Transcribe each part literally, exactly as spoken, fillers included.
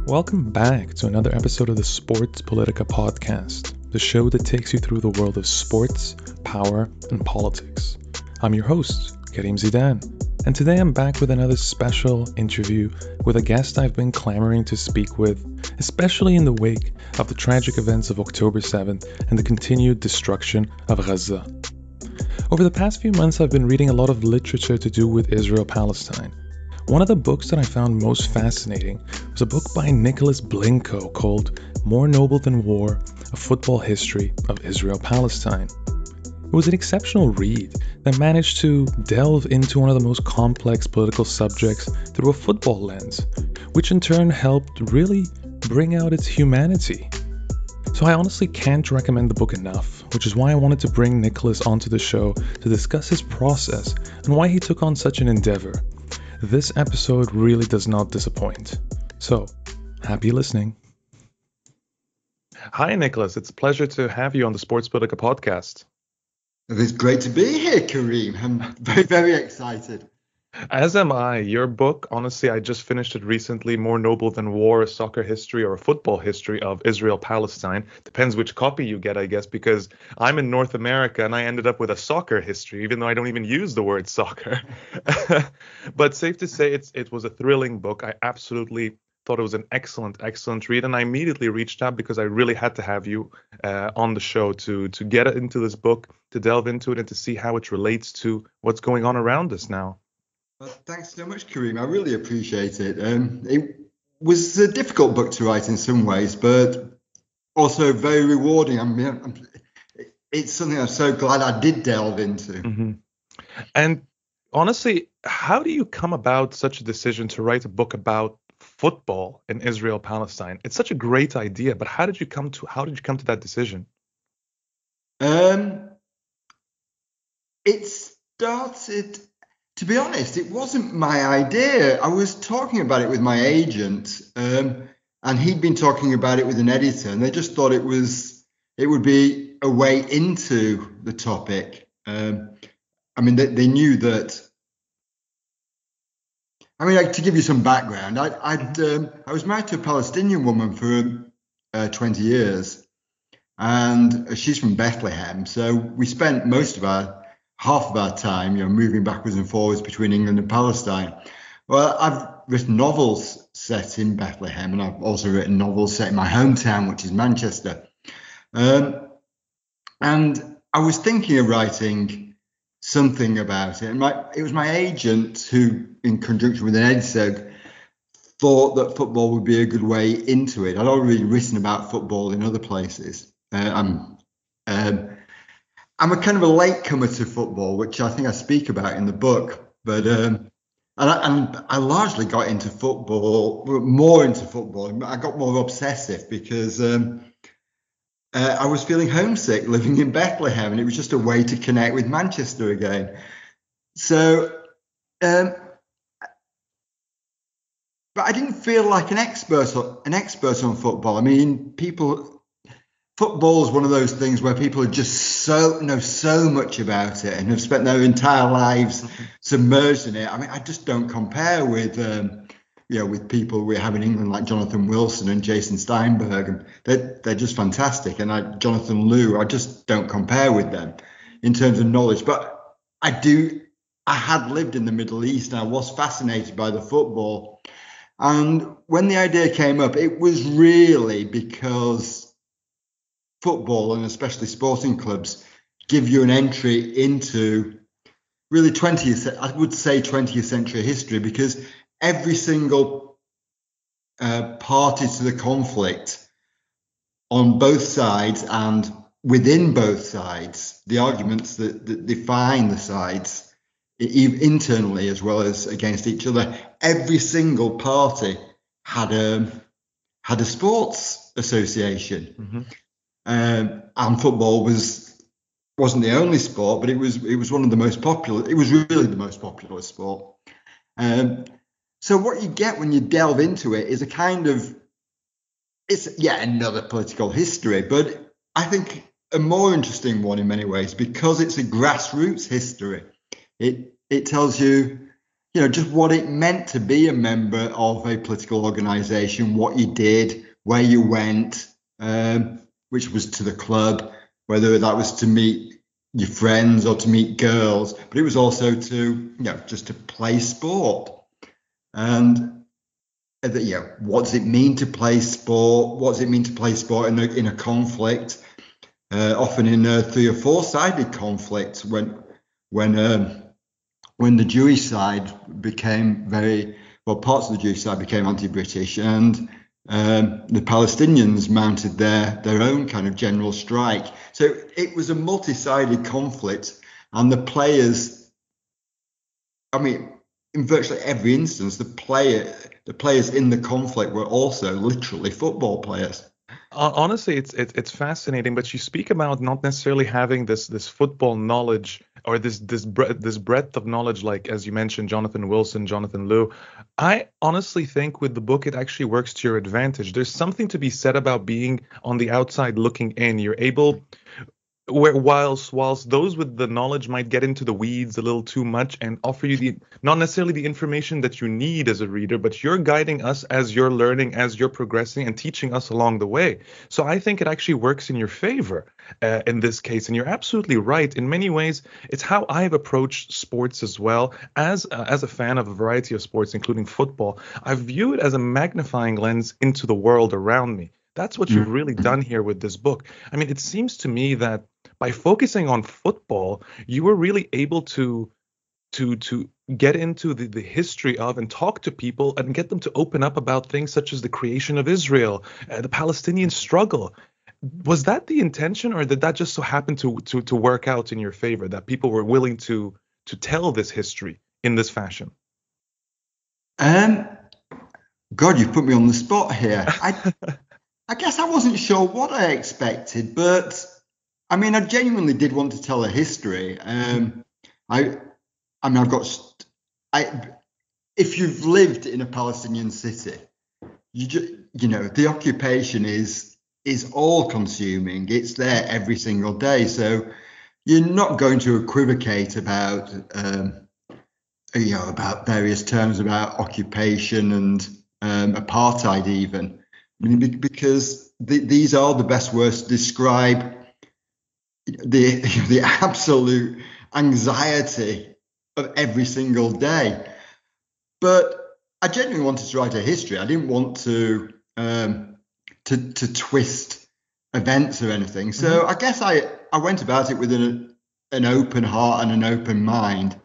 Welcome back to another episode of the Sports Politica podcast, the show that takes you through the world of sports, power, and politics. I'm your host, Karim Zidane, and today I'm back with another special interview with a guest I've been clamoring to speak with, especially in the wake of the tragic events of October seventh and the continued destruction of Gaza. Over the past few months, I've been reading a lot of literature to do with Israel-Palestine. One of the books that I found most fascinating was a book by Nicholas Blincoe called More Noble Than War, A Football History of Israel-Palestine. It was an exceptional read that managed to delve into one of the most complex political subjects through a football lens, which in turn helped really bring out its humanity. So I honestly can't recommend the book enough, which is why I wanted to bring Nicholas onto the show to discuss his process and why he took on such an endeavor. This episode really does not disappoint. So, happy listening. Hi, Nicholas. It's a pleasure to have you on the Sports Politica podcast. It's great to be here, Karim. I'm very, very excited. As am I. Your book, honestly, I just finished it recently, More Noble Than War, a soccer history or a football history of Israel-Palestine. Depends which copy you get, I guess, because I'm in North America and I ended up with a soccer history, even though I don't even use the word soccer. But safe to say, it's it was a thrilling book. I absolutely thought it was an excellent, excellent read. And I immediately reached out because I really had to have you uh, on the show to, to get into this book, to delve into it and to see how it relates to what's going on around us now. Well, thanks so much, Karim. I really appreciate it. Um, it was a difficult book to write in some ways, but also very rewarding. I mean, I'm, it's something I'm so glad I did delve into. Mm-hmm. And honestly, how do you come about such a decision to write a book about football in Israel-Palestine? It's such a great idea, but how did you come to how did you come to that decision? Um, it started. To be honest, it wasn't my idea. I was talking about it with my agent, um, and he'd been talking about it with an editor, and they just thought it was it would be a way into the topic. Um, I mean, they, they knew that. I mean, like, to give you some background, I, I'd um, I was married to a Palestinian woman for uh, twenty years, and she's from Bethlehem. So we spent most of our half of our time, you know, moving backwards and forwards between England and Palestine. Well, I've written novels set in Bethlehem, and I've also written novels set in my hometown, which is Manchester. Um, and I was thinking of writing something about it. And my, it was my agent who, in conjunction with an editor, thought that football would be a good way into it. I'd already written about football in other places. Uh, I'm um, I'm a kind of a latecomer to football, which I think I speak about in the book. But um, and, I, and I largely got into football, more into football. I got more obsessive because um, uh, I was feeling homesick living in Bethlehem, and it was just a way to connect with Manchester again. So, um, but I didn't feel like an expert, an expert on football. I mean, people. Football is one of those things where people are just so know so much about it and have spent their entire lives submerged in it. I mean, I just don't compare with, um, you know, with people we have in England like Jonathan Wilson and Jason Steinberg, and they're they're just fantastic. And I, Jonathan Liu, I just don't compare with them in terms of knowledge. But I do. I had lived in the Middle East and I was fascinated by the football. And when the idea came up, it was really because football, and especially sporting clubs, give you an entry into really twentieth, I would say twentieth century history, because every single uh, party to the conflict on both sides and within both sides, the arguments that, that define the sides internally as well as against each other, every single party had a, had a sports association. Mm-hmm. Um, and football was wasn't the only sport, but it was it was one of the most popular. It was really the most popular sport. Um, so what you get when you delve into it is a kind of it's yet another political history, but I think a more interesting one in many ways because it's a grassroots history. It it tells you you know, just what it meant to be a member of a political organisation, what you did, where you went, um, which was to the club, whether that was to meet your friends or to meet girls, but it was also to, you know, just to play sport. And uh, you know, what does it mean to play sport? What does it mean to play sport in a, in a conflict? Uh, often in a three or four-sided conflict, when when um, when the Jewish side became very well, parts of the Jewish side became anti-British, and um, the Palestinians mounted their their own kind of general strike. So it was a multi-sided conflict, and the players, I mean, in virtually every instance, the player the players in the conflict were also literally football players. Hon- Honestly, it's it's it's fascinating, but you speak about not necessarily having this this football knowledge or this this breadth this breadth of knowledge, like as you mentioned, Jonathan Wilson, Jonathan Liu. I honestly think with the book, it actually works to your advantage. There's something to be said about being on the outside looking in. You're able, where whilst whilst those with the knowledge might get into the weeds a little too much and offer you the not necessarily the information that you need as a reader, but you're guiding us as you're learning, as you're progressing and teaching us along the way. So I think it actually works in your favor uh, in this case. And you're absolutely right. In many ways, it's how I've approached sports as well. As uh, as a fan of a variety of sports, including football, I view it as a magnifying lens into the world around me. That's what you've really done here with this book. I mean, it seems to me that by focusing on football, you were really able to to to get into the, the history of and talk to people and get them to open up about things such as the creation of Israel, uh, the Palestinian struggle. Was that the intention, or did that just so happen to to to work out in your favor, that people were willing to to tell this history in this fashion? Um, God, you've put me on the spot here. I I guess I wasn't sure what I expected, but I mean, I genuinely did want to tell a history. Um, I, I mean, I've got, I, if you've lived in a Palestinian city, you just, you know, the occupation is is all consuming. It's there every single day, so you're not going to equivocate about, um, you know, about various terms about occupation and um, apartheid, even. I mean, because the, these are the best words to describe the the absolute anxiety of every single day. But I genuinely wanted to write a history. I didn't want to um, to to twist events or anything. So mm-hmm. I guess I I went about it with an an open heart and an open mind.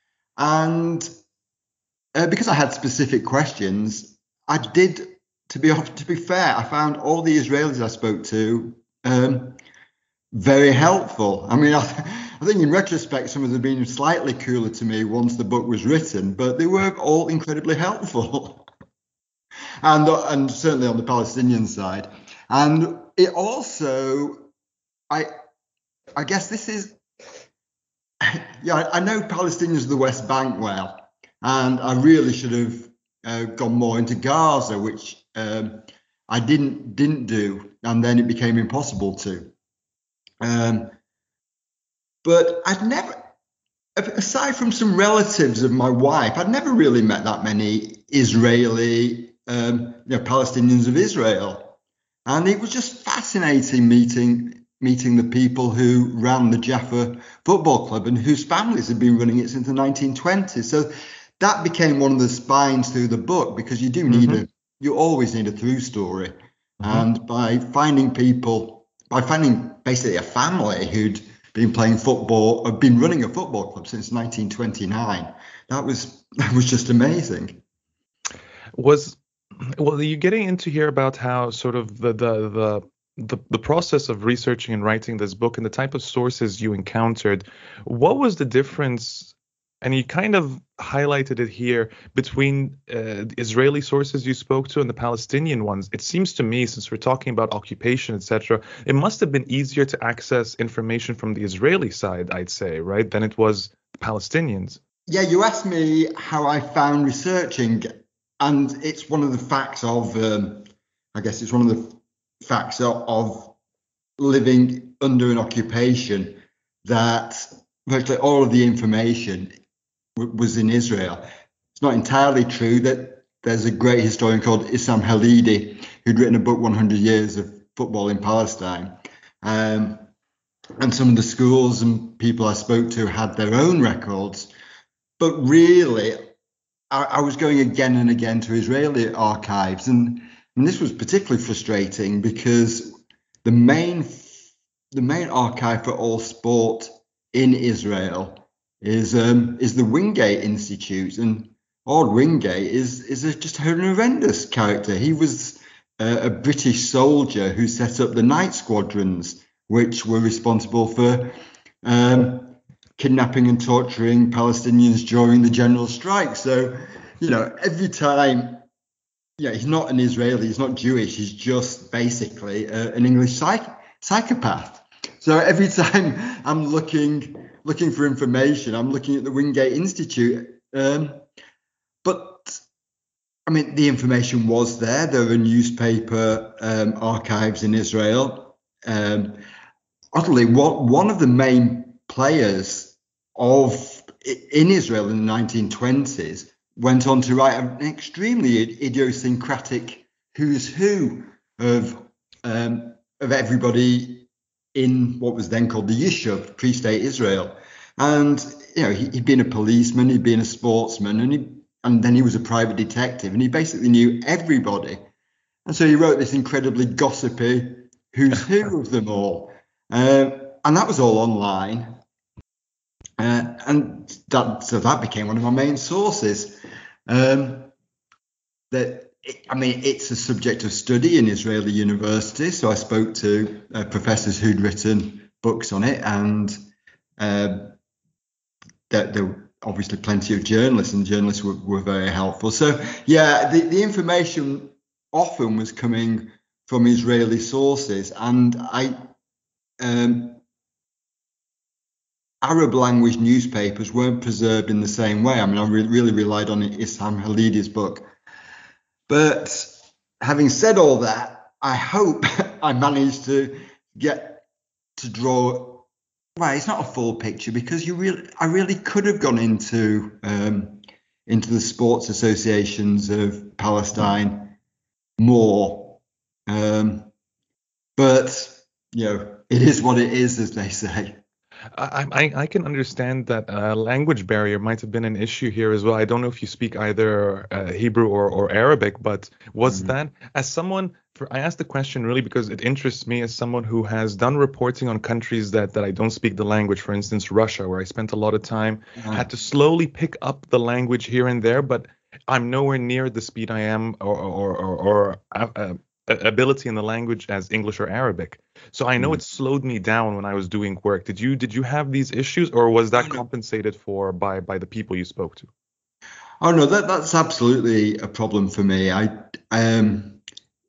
And uh, because I had specific questions, I did. To be to be fair, I found all the Israelis I spoke to um, very helpful. I mean, I, I think in retrospect, some of them have been slightly cooler to me once the book was written, but they were all incredibly helpful, and and certainly on the Palestinian side. And it also, I I guess this is, yeah, I know Palestinians of the West Bank well, and I really should have uh, gone more into Gaza, which Um, I didn't didn't do, and then it became impossible to. Um, but I'd never, aside from some relatives of my wife, I'd never really met that many Israeli, um, you know, Palestinians of Israel, and it was just fascinating meeting meeting the people who ran the Jaffa Football Club and whose families had been running it since the nineteen twenties. So that became one of the spines through the book, because you do need mm-hmm. a You always need a through story. Mm-hmm. And by finding people, by finding basically a family who'd been playing football, or been running a football club since nineteen twenty-nine, that was that was just amazing. Was well, you're getting into here about how sort of the the the the, the process of researching and writing this book and the type of sources you encountered. What was the difference? And you kind of highlighted it here between uh, the Israeli sources you spoke to and the Palestinian ones. It seems to me, since we're talking about occupation, et cetera, it must have been easier to access information from the Israeli side, I'd say, right, than it was the Palestinians. Yeah, you asked me how I found researching, and it's one of the facts of, um, I guess it's one of the facts of, of living under an occupation, that virtually all of the information was in Israel. it's not entirely true that there's a great historian called Issam Halidi who'd written a book, one hundred years of Football in Palestine. Um, and some of the schools and people I spoke to had their own records. But really, I, I was going again and again to Israeli archives. And, and this was particularly frustrating because the main the main archive for all sport in Israel is um, is the Wingate Institute. And Ord Wingate is, is a, just a horrendous character. He was uh, a British soldier who set up the night squadrons, which were responsible for um, kidnapping and torturing Palestinians during the general strike. So, you know, every time, yeah, he's not an Israeli, he's not Jewish, he's just basically uh, an English psych- psychopath. So every time I'm looking looking for information, I'm looking at the Wingate Institute. Um, but, I mean, the information was there. There were newspaper um, archives in Israel. Um, Oddly, what, one of the main players of in Israel in the nineteen twenties went on to write an extremely idiosyncratic who's who of um, of everybody in what was then called the Yishuv, pre-state Israel. And you know, he, he'd been a policeman, he'd been a sportsman, and he and then he was a private detective, and he basically knew everybody. And so he wrote this incredibly gossipy who's who of them all. Uh, and that was all online. Uh, and that, so that became one of my main sources. Um, that it, I mean, it's a subject of study in Israeli universities. So I spoke to uh, professors who'd written books on it, and uh, there, there were obviously plenty of journalists, and journalists were, were very helpful. So yeah, the, the information often was coming from Israeli sources, and I. Um, Arab language newspapers weren't preserved in the same way. I mean, I re- really relied on Issam Halidi's book. But having said all that, I hope I managed to get to draw. Well, it's not a full picture because you really, I really could have gone into um, into the sports associations of Palestine more, um, but you know. It is what it is, as they say. I, I, I can understand that uh, language barrier might have been an issue here as well. I don't know if you speak either uh, Hebrew or, or Arabic, but was mm-hmm. that, as someone, for, I asked the question really because it interests me as someone who has done reporting on countries that, that I don't speak the language, for instance, Russia, where I spent a lot of time, mm-hmm. had to slowly pick up the language here and there, but I'm nowhere near the speed I am or, or, or, or uh, ability in the language as English or Arabic. So I know mm. it slowed me down when I was doing work. Did you did you have these issues, or was that compensated for by by the people you spoke to? Oh no, that that's absolutely a problem for me. I um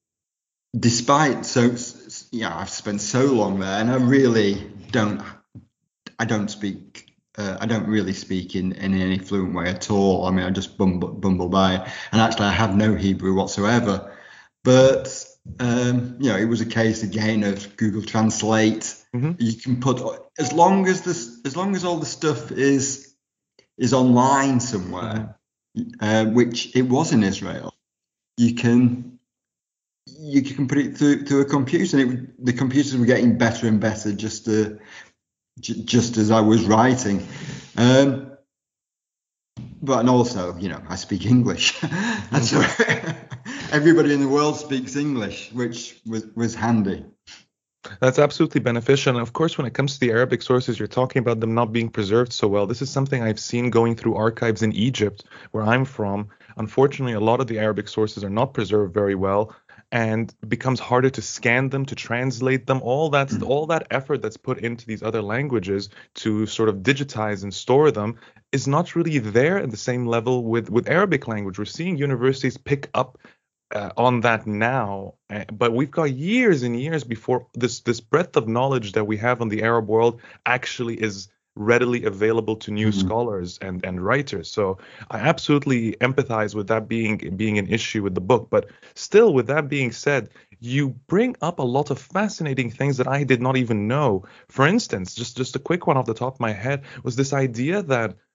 despite so yeah, I've spent so long there, and I really don't I don't speak uh, I don't really speak in, in any fluent way at all. I mean, I just bumble bumble by, and actually I have no Hebrew whatsoever. But um, you know, it was a case again of Google Translate. Mm-hmm. You can put as long as this, as long as all the stuff is is online somewhere, mm-hmm. uh, which it was in Israel. You can you can put it through through a computer, and it, the computers were getting better and better just uh, j- just as I was writing. Um, but and also, you know, I speak English, and so. Everybody in the world speaks English, which was, was handy. That's absolutely beneficial. And of course, when it comes to the Arabic sources, you're talking about them not being preserved so well. This is something I've seen going through archives in Egypt, where I'm from. Unfortunately, a lot of the Arabic sources are not preserved very well, and it becomes harder to scan them, to translate them. All that's mm. all that effort that's put into these other languages to sort of digitize and store them is not really there at the same level with, with Arabic language. We're seeing universities pick up Uh, on that now, uh, but we've got years and years before this this breadth of knowledge that we have on the Arab world actually is readily available to new mm-hmm. scholars and and writers. So I absolutely empathize with that being being an issue with the book. But still, with that being said, you bring up a lot of fascinating things that I did not even know. For instance, just just a quick one off the top of my head was this idea that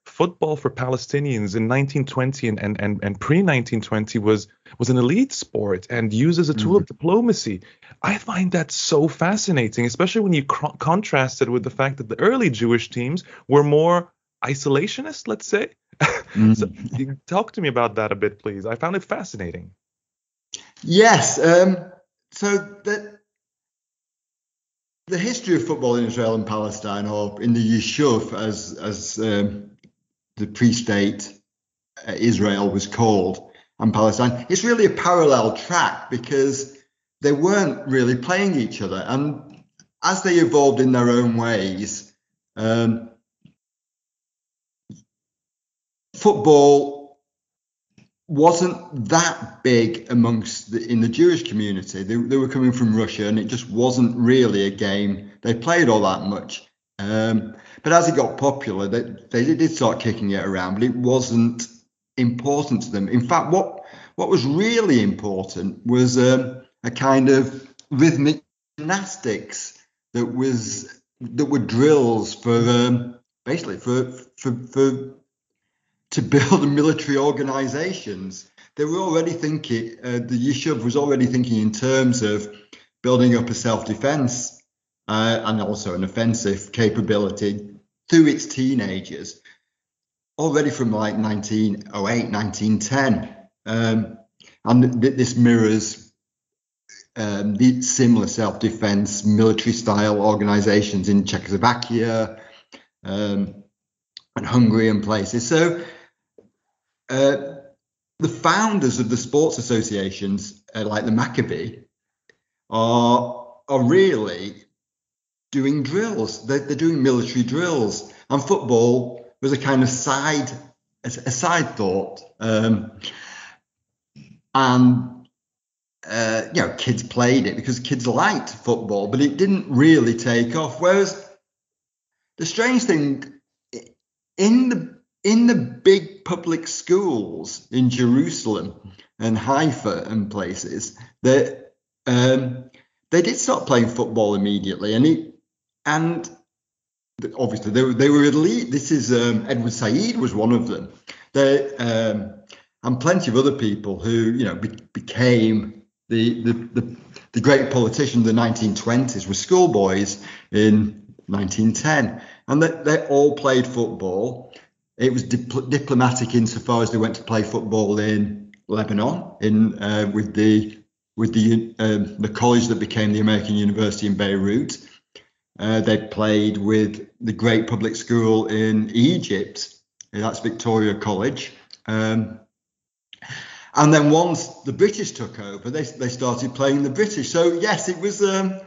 football for Palestinians in nineteen twenty and and and, and pre nineteen twenty was was an elite sport and used as a tool Mm. of diplomacy. I find that so fascinating, especially when you cr- contrast it with the fact that the early Jewish teams were more isolationist, let's say. So Mm. you talk to me about that a bit, please. I found it fascinating. Yes. Um, so the the history of football in Israel and Palestine, or in the Yishuv, as as um, the pre-state uh, Israel was called, and Palestine, it's really a parallel track because they weren't really playing each other, and as they evolved in their own ways, um, football wasn't that big amongst the, in the Jewish community. They, they were coming from Russia, and it just wasn't really a game they played all that much. Um, but as it got popular, they, they did start kicking it around, but it wasn't important to them. In fact, what what was really important was um, a kind of rhythmic gymnastics that was that were drills for um, basically for for for to build military organizations. They were already thinking, uh, the Yishuv was already thinking in terms of building up a self-defense uh, and also an offensive capability through its teenagers, already from like nineteen oh eight, nineteen ten. Um, and th- this mirrors um, the similar self-defense military style organizations in Czechoslovakia um, and Hungary and places. So uh, the founders of the sports associations, uh, like the Maccabi, are are really doing drills. They're, they're doing military drills, and football was a kind of side a, a side thought. Um, and uh, you know, kids played it because kids liked football, but it didn't really take off. Whereas the strange thing in the in the big public schools in Jerusalem and Haifa and places, that um, they did start playing football immediately, and it, and obviously they were they were elite. This is um, Edward Said was one of them. They um, and plenty of other people who you know be, became the, the the the great politicians of the nineteen twenties were schoolboys in nineteen ten, and they, they all played football. It was dipl- diplomatic insofar as they went to play football in Lebanon, in uh, with the with the um, the college that became the American University in Beirut. Uh, they played with the great public school in Egypt. That's Victoria College. Um, and then once the British took over, they they started playing the British. So yes, it was. Um,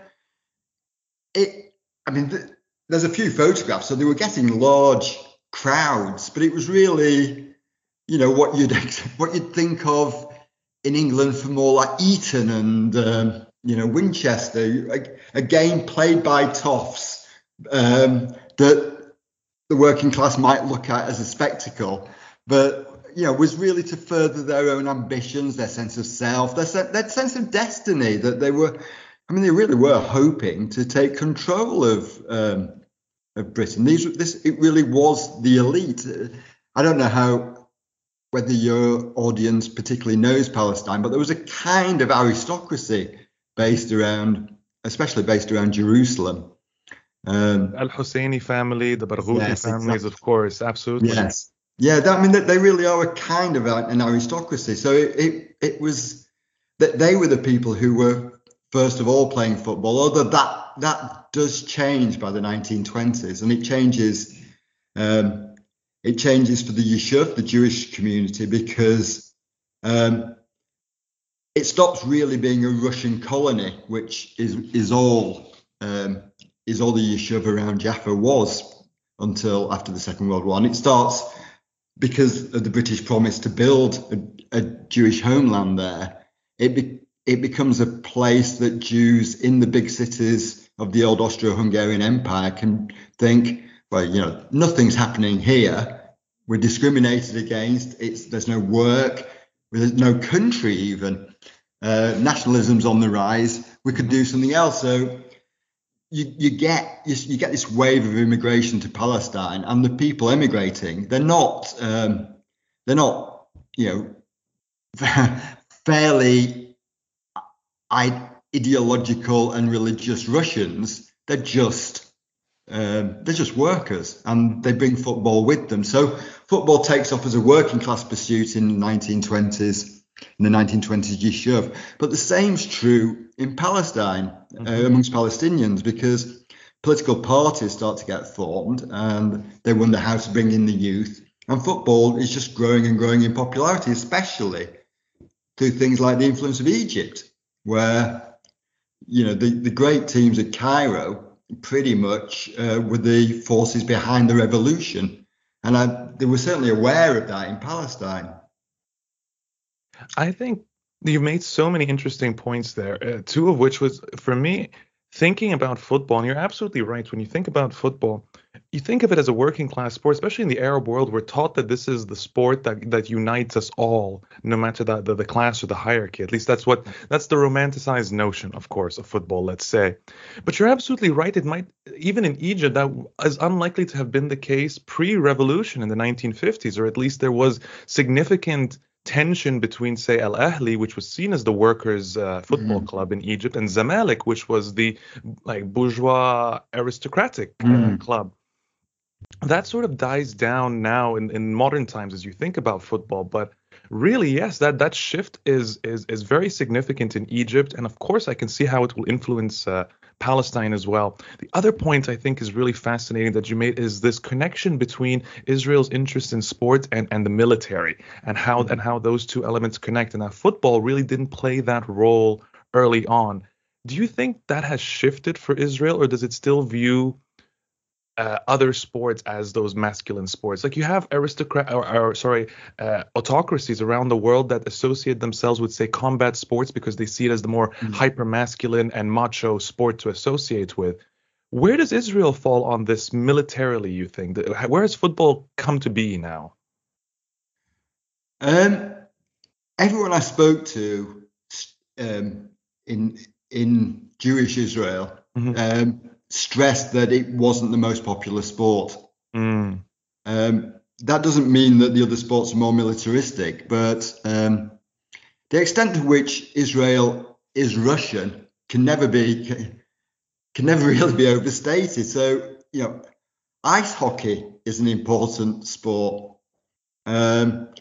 it. I mean, th- there's a few photographs, so they were getting large crowds, but it was really, you know, what you'd what you'd think of in England for more like Eton and um, you know Winchester, a, a game played by toffs um, that the working class might look at as a spectacle, but you know was really to further their own ambitions, their sense of self, their, se- their sense of destiny. That they were, I mean, they really were hoping to take control of. Um, of Britain. These, this, it really was the elite. I don't know how, whether your audience particularly knows Palestine, but there was a kind of aristocracy based around, especially based around Jerusalem. Um, Al-Husseini family, the Barghouti yes, families, exactly. of course, absolutely. Yes. Yeah, that, I mean, they really are a kind of an aristocracy. So it, it, it was that they were the people who were, first of all, playing football, although that, that does change by the nineteen twenties, and it changes um, it changes for the Yishuv, the Jewish community, because um, it stops really being a Russian colony, which is is all um, is all the Yishuv around Jaffa was until after the Second World War. And it starts because of the British promise to build a, a Jewish homeland there. It be, it becomes a place that Jews in the big cities of the old Austro-Hungarian Empire can think, well, you know, nothing's happening here. We're discriminated against. It's there's no work. There's no country even. Uh, nationalism's on the rise. We could do something else. So you you get you, you get this wave of immigration to Palestine, and the people emigrating, they're not um, they're not you know fairly ideological and religious Russians. They're just um, they're just workers, and they bring football with them. So football takes off as a working class pursuit in the nineteen twenties. In the nineteen twenties Yishuv. But the same's true in Palestine, mm-hmm. uh, amongst Palestinians, because political parties start to get formed and they wonder how to bring in the youth. And football is just growing and growing in popularity, especially through things like the influence of Egypt, where, you know, the, the great teams at Cairo pretty much uh, were the forces behind the revolution. And I, they were certainly aware of that in Palestine. I think you made so many interesting points there, uh, two of which was, for me, thinking about football. And you're absolutely right. When you think about football, you think of it as a working class sport, especially in the Arab world. We're taught that this is the sport that, that unites us all, no matter the, the, the class or the hierarchy. At least that's what that's the romanticized notion, of course, of football, let's say. But you're absolutely right. It might, even in Egypt, that is unlikely to have been the case pre-revolution in the nineteen fifties, or at least there was significant tension between, say, Al Ahly, which was seen as the workers' uh, football mm-hmm. club in Egypt, and Zamalek, which was the like bourgeois aristocratic mm-hmm. uh, club. That sort of dies down now in, in modern times as you think about football. But really, yes, that that shift is is is very significant in Egypt, and of course, I can see how it will influence uh, Palestine as well. The other point I think is really fascinating that you made is this connection between Israel's interest in sports and, and the military, and how mm-hmm. and how those two elements connect. And that football really didn't play that role early on. Do you think that has shifted for Israel, or does it still view Uh, other sports as those masculine sports? Like you have aristocrat or, or sorry, uh, autocracies around the world that associate themselves with, say, combat sports because they see it as the more mm-hmm. hyper masculine and macho sport to associate with. Where does Israel fall on this militarily, you think? Where has football come to be now? Um, everyone I spoke to um, in in Jewish Israel mm-hmm. um, stressed that it wasn't the most popular sport. Mm. Um, that doesn't mean that the other sports are more militaristic, but um, the extent to which Israel is Russian can never be can, can never really be overstated. So, you know, ice hockey is an important sport. Um,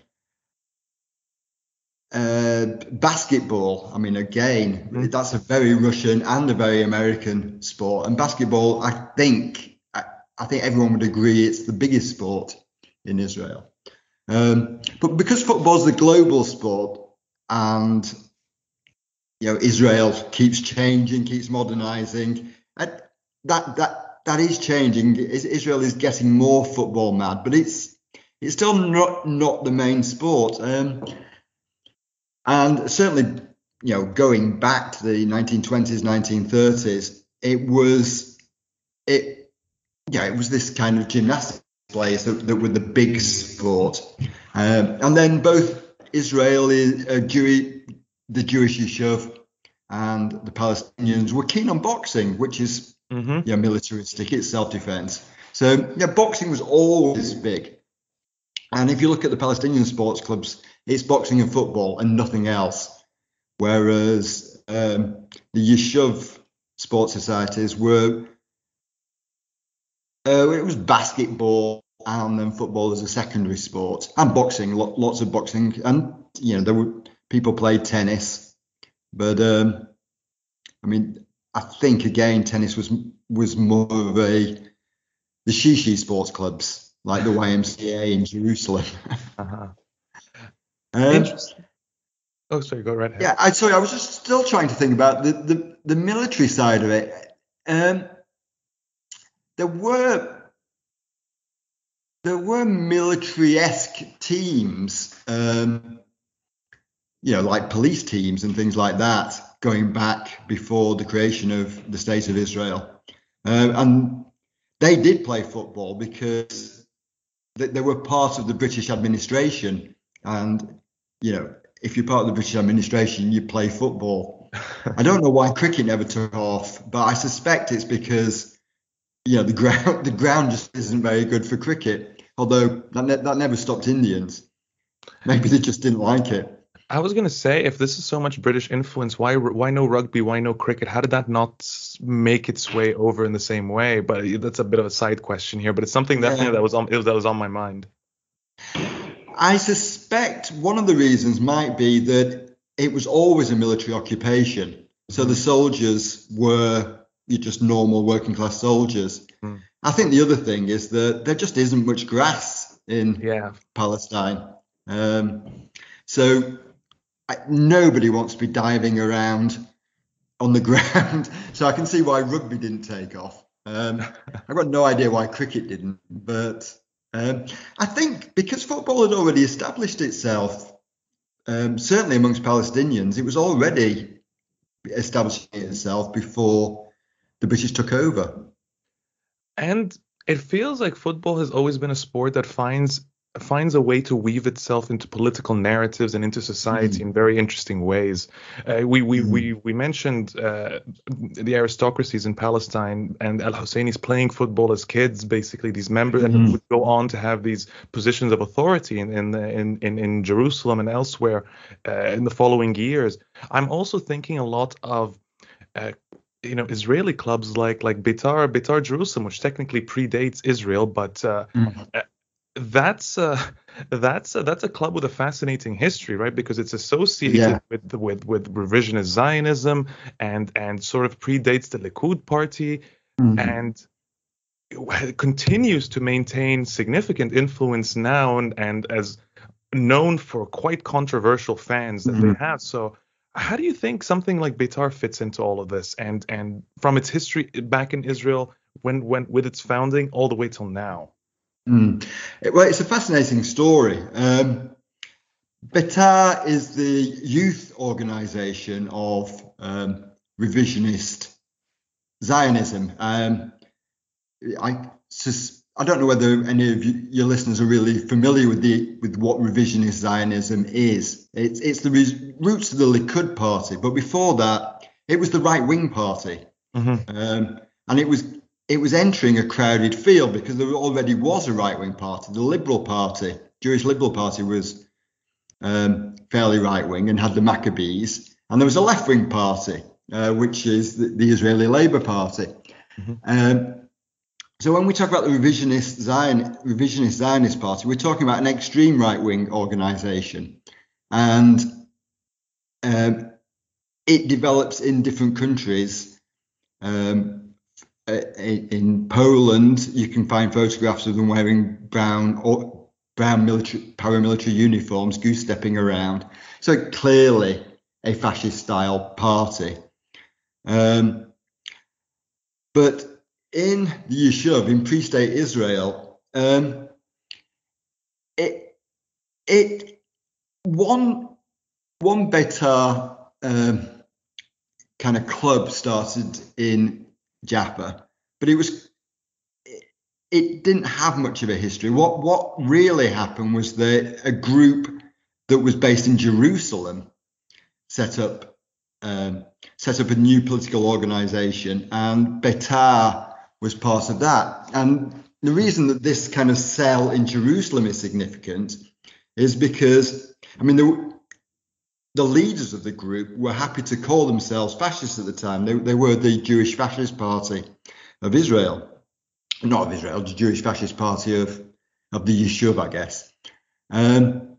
uh, basketball, I mean, again, mm-hmm. that's a very Russian and a very American sport. And basketball, I think, I, I think everyone would agree it's the biggest sport in Israel. Um, but because football is the global sport, and you know, Israel keeps changing, keeps modernizing, that that that that is changing. Israel is getting more football mad, but it's it's still not not the main sport. Um, And certainly, you know, going back to the nineteen twenties, nineteen thirties, it was it, yeah, it was this kind of gymnastics players that, that were the big sport, um, and then both Israeli, uh, Jew, the Jewish Yishuv, and the Palestinians were keen on boxing, which is mm-hmm. yeah, militaristic, it's self-defense. So yeah, boxing was always big. And if you look at the Palestinian sports clubs, it's boxing and football and nothing else. Whereas um, the Yishuv sports societies were, uh, it was basketball and then football as a secondary sport, and boxing, lo- lots of boxing. And, you know, there were people played tennis. But, um, I mean, I think, again, tennis was was more of a, the Shishi sports clubs, like the Y M C A in Jerusalem. uh-huh. um, Interesting. Oh, sorry, go right ahead. Yeah, I sorry, I was just still trying to think about the, the, the military side of it. Um, there were there were military-esque teams, um, you know, like police teams and things like that, going back before the creation of the State of Israel, um, and they did play football because they were part of the British administration, and you know, if you're part of the British administration, you play football. I don't know why cricket never took off, but I suspect it's because you know the ground the ground just isn't very good for cricket. Although that ne- that never stopped Indians. Maybe they just didn't like it. I was gonna say, if this is so much British influence, why why no rugby? Why no cricket? How did that not s- make its way over in the same way? But that's a bit of a side question here. But it's something definitely Yeah. that was on it was, that was on my mind. I suspect one of the reasons might be that it was always a military occupation. So the Mhm. soldiers were you just normal working class soldiers. Mm. I think the other thing is that there just isn't much grass in Yeah, Palestine. Um, so I, nobody wants to be diving around on the ground. So I can see why rugby didn't take off. Um, I've got no idea why cricket didn't, but um, I think because football had already established itself, um, certainly amongst Palestinians, it was already establishing itself before the British took over. and it feels like football has always been a sport that finds finds a way to weave itself into political narratives and into society Mm, in very interesting ways. Uh, we, we we mm, we mentioned uh, the aristocracies in Palestine and Al Husseinis playing football as kids, basically these members, and mm, would go on to have these positions of authority in in in in, in Jerusalem and elsewhere uh, in the following years. I'm also thinking a lot of uh, you know, Israeli clubs like like Beitar Beitar Jerusalem, which technically predates Israel, but uh, mm. uh, that's uh, that's uh, that's a club with a fascinating history, right? Because it's associated Yeah. with with with revisionist Zionism and and sort of predates the Likud party Mm, and it continues to maintain significant influence now and, and as known for quite controversial fans that they mm. have. So, how do you think something like Beitar fits into all of this, and and from its history back in Israel, when when with its founding all the way till now? Mm. It- well, it's a fascinating story. Um, Betar is the youth organization of um, revisionist Zionism. Um, I sus- I don't know whether any of you, your listeners are really familiar with the with what revisionist Zionism is. It's it's the re- roots of the Likud party, but before that, it was the right wing party, Hmm. um, and it was it was entering a crowded field because there already was a right wing party. The Liberal Party, Jewish Liberal Party, was um, fairly right wing and had the Maccabees, and there was a left wing party, uh, which is the, the Israeli Labour Party. Hmm. Um, so when we talk about the revisionist Zion, revisionist Zionist Party, we're talking about an extreme right wing organisation, and um, it develops in different countries. Um, uh, in Poland, you can find photographs of them wearing brown or brown military paramilitary uniforms, goose stepping around. So clearly a fascist style party. Um, but in the Yishuv, in pre-state Israel, um, it it one one better um, kind of club started in Jaffa, but it was it, it didn't have much of a history. What what really happened was that a group that was based in Jerusalem set up um, set up a new political organization, and Betar was part of that. And the reason that this kind of cell in Jerusalem is significant is because, I mean, the, the leaders of the group were happy to call themselves fascists at the time. They, they were the Jewish Fascist Party of Israel, not of Israel, the Jewish Fascist Party of, of the Yishuv, I guess. Um,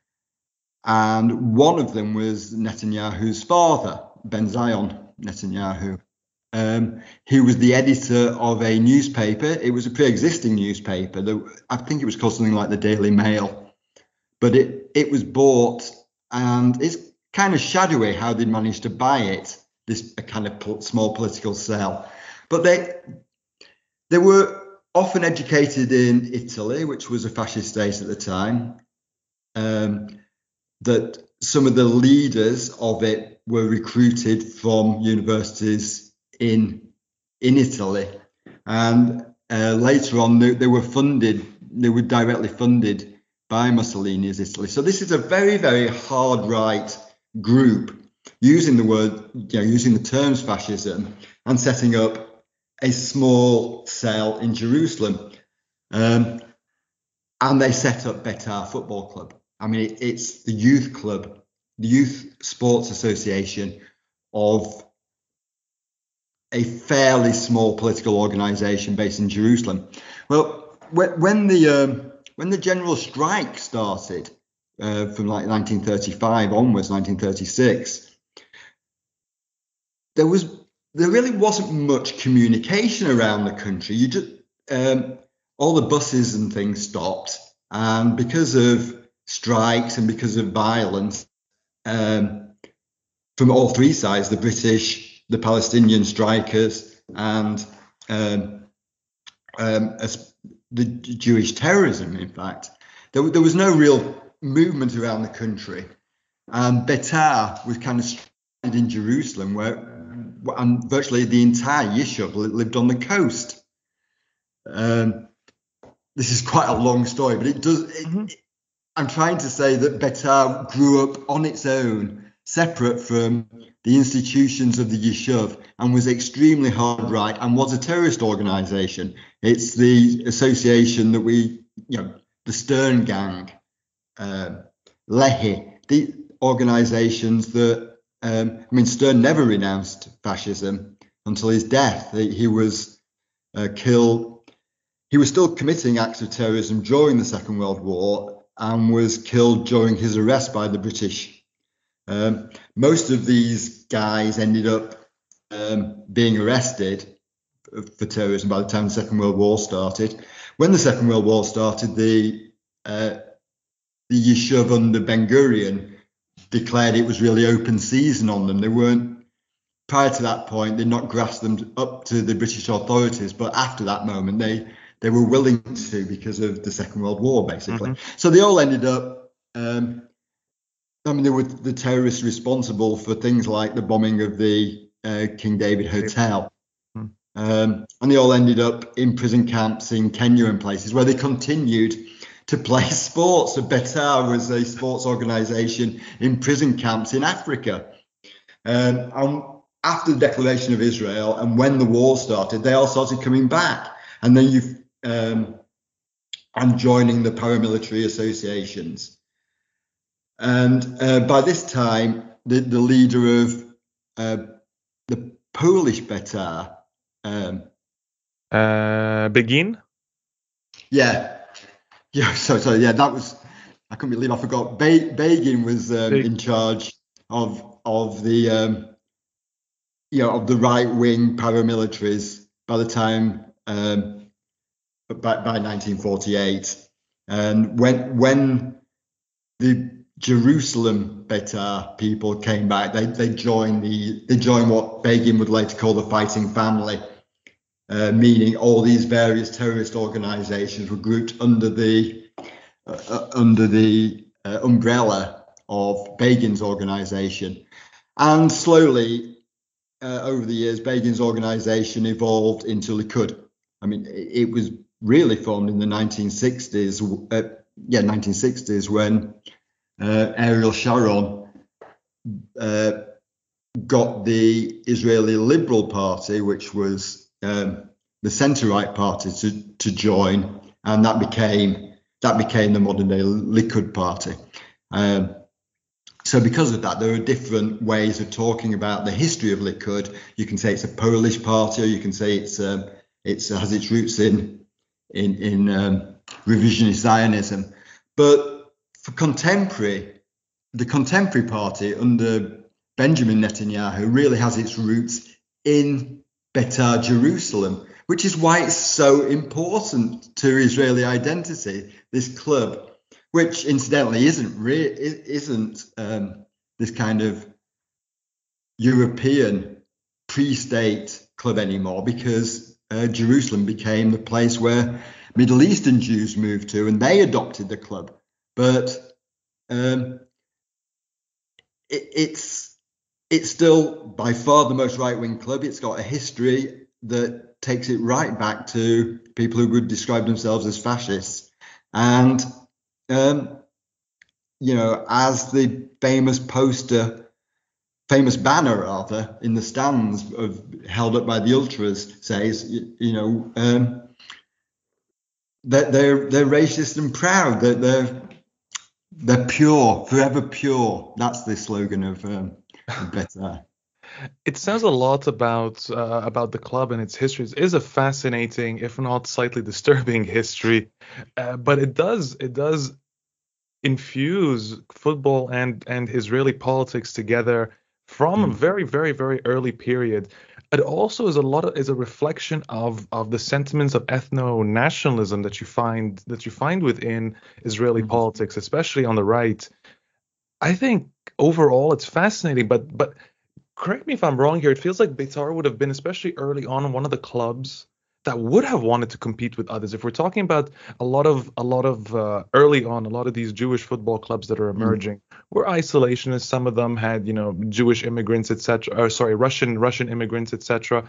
and one of them was Netanyahu's father, Ben Zion Netanyahu. Um, he was the editor of a newspaper. It was a pre-existing newspaper. That, I think it was called something like the Daily Mail, but it it was bought, and it's kind of shadowy how they managed to buy it. This a kind of small political cell, but they they were often educated in Italy, which was a fascist state at the time. Um, that some of the leaders of it were recruited from universities in in Italy, and uh, later on they, they were funded. They were directly funded by Mussolini's Italy. So this is a very very hard right group, using the word, you know, using the terms fascism and setting up a small cell in Jerusalem. Um, and they set up Betar Football Club. I mean, it, it's the youth club, the Youth Sports Association of a fairly small political organisation based in Jerusalem. Well, when the um, when the general strike started uh, from like nineteen thirty-five onwards, nineteen thirty-six, there was there really wasn't much communication around the country. You just um, all the buses and things stopped, and because of strikes and because of violence um, from all three sides, the British, the Palestinian strikers, and um, um, as the Jewish terrorism, in fact, there, there was no real movement around the country. And Betar was kind of stranded in Jerusalem, where and virtually the entire Yishuv lived on the coast. Um, this is quite a long story, but it does. It, mm-hmm. I'm trying to say that Betar grew up on its own, separate from the institutions of the Yishuv, and was extremely hard right and was a terrorist organisation. It's the association that we, you know, the Stern Gang, uh, Lehi, the organisations that, um, I mean, Stern never renounced fascism until his death. He, he was uh, killed. He was still committing acts of terrorism during the Second World War and was killed during his arrest by the British. Um, most of these guys ended up um, being arrested for terrorism by the time the Second World War started. When the Second World War started, the uh, the Yishuv under Ben Gurion declared it was really open season on them. They weren't, prior to that point, they'd not grasped them up to the British authorities, but after that moment, they they were willing to because of the Second World War, basically. Mm-hmm. So they all ended up, um, I mean, they were the terrorists responsible for things like the bombing of the uh, King David Hotel. Mm-hmm. Um, and they all ended up in prison camps in Kenya and places where they continued to play sports. So Betar was a sports organisation in prison camps in Africa. Um, and after the declaration of Israel and when the war started, they all started coming back. And then you've um, and joining the paramilitary associations. And uh, by this time, the, the leader of uh, the Polish Betar, um, uh, Begin? Yeah. Yeah, so, so yeah, that was, I couldn't believe I forgot. Be- Begin was um, in charge of of the, um, you know, of the right-wing paramilitaries by the time, um, by, by nineteen forty-eight. And when when the Jerusalem Betar people came back, they they joined the they joined what Begin would later call the Fighting Family, uh, meaning all these various terrorist organisations were grouped under the uh, under the uh, umbrella of Begin's organisation, and slowly uh, over the years, Begin's organisation evolved into Likud. I mean, it, it was really formed in the nineteen sixties. Uh, yeah, nineteen sixties when uh, Ariel Sharon uh, got the Israeli Liberal Party, which was um, the centre-right party, to to join, and that became that became the modern-day Likud party. Um, so because of that, there are different ways of talking about the history of Likud. You can say it's a Polish party, or you can say it's um, it's has its roots in in in um, revisionist Zionism. But for contemporary, the contemporary party under Benjamin Netanyahu really has its roots in Betar Jerusalem, which is why it's so important to Israeli identity, this club, which incidentally isn't re- isn't um, this kind of European pre-state club anymore, because uh, Jerusalem became the place where Middle Eastern Jews moved to, and they adopted the club. But um, it, it's it's still by far the most right-wing club. It's got a history that takes it right back to people who would describe themselves as fascists. And, um, you know, as the famous poster famous banner rather in the stands of held up by the ultras says, you, you know, um, that they're they're racist and proud, that they're they're pure, forever pure. That's the slogan of, um, of Betar. It says a lot about uh, about the club and its history. It is a fascinating, if not slightly disturbing, history, uh, but it does it does infuse football and and Israeli politics together from a Mm. very very very early period. It also is a lot of, is a reflection of of the sentiments of ethno nationalism that you find that you find within Israeli Mm. politics, especially on the right. I think overall it's fascinating, but but correct me if I'm wrong here. It feels like Beitar would have been, especially early on, one of the clubs that would have wanted to compete with others. If we're talking about a lot of a lot of uh, early on, a lot of these Jewish football clubs that are Mm. emerging were isolationists. Some of them had, you know, Jewish immigrants, et cetera. Or sorry, Russian Russian immigrants, et cetera.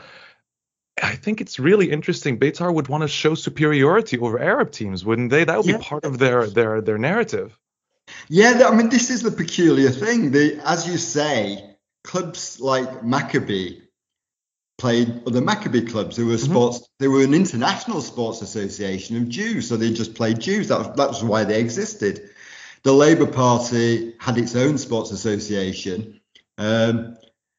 I think it's really interesting. Beitar would want to show superiority over Arab teams, wouldn't they? That would be Yeah. part of their their their narrative. Yeah, I mean, this is the peculiar thing. The, as you say, clubs like Maccabi played other Maccabi clubs. They were Hmm. sports. They were an international sports association of Jews, so they just played Jews. That was, that was why they existed. The Labour Party had its own sports association um,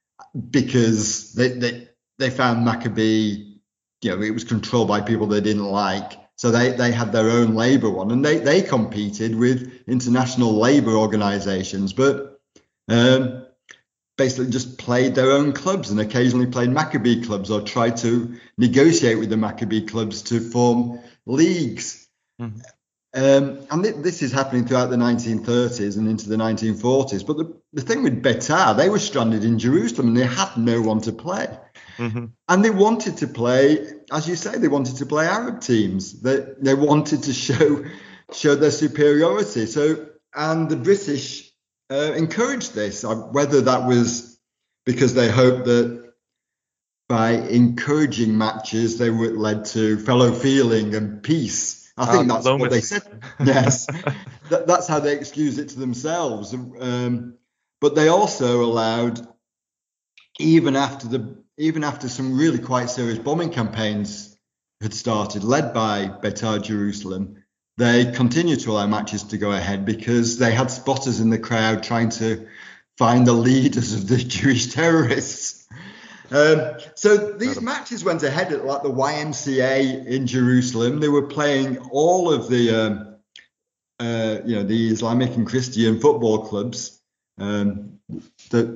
because they, they they found Maccabi, you know, it was controlled by people they didn't like. So they, they had their own labour one, and they, they competed with international labour organisations, but um, basically just played their own clubs and occasionally played Maccabi clubs or tried to negotiate with the Maccabi clubs to form leagues. Hmm. Um, and th- this is happening throughout the nineteen thirties and into the nineteen forties. But the, the thing with Betar, they were stranded in Jerusalem and they had no one to play. Hmm. And they wanted to play, as you say, they wanted to play Arab teams. They they wanted to show show their superiority. So, and the British uh, encouraged this. Uh, Whether that was because they hoped that by encouraging matches they would led to fellow feeling and peace. I Uh, think that's what they diplomacy. said. Yes, that, that's how they excused it to themselves. Um, but they also allowed, even after the even after some really quite serious bombing campaigns had started, led by Betar Jerusalem, they continued to allow matches to go ahead because they had spotters in the crowd trying to find the leaders of the Jewish terrorists. Um, so these Incredible. matches went ahead at like the Y M C A in Jerusalem. They were playing all of the um, uh, you know the Islamic and Christian football clubs um, that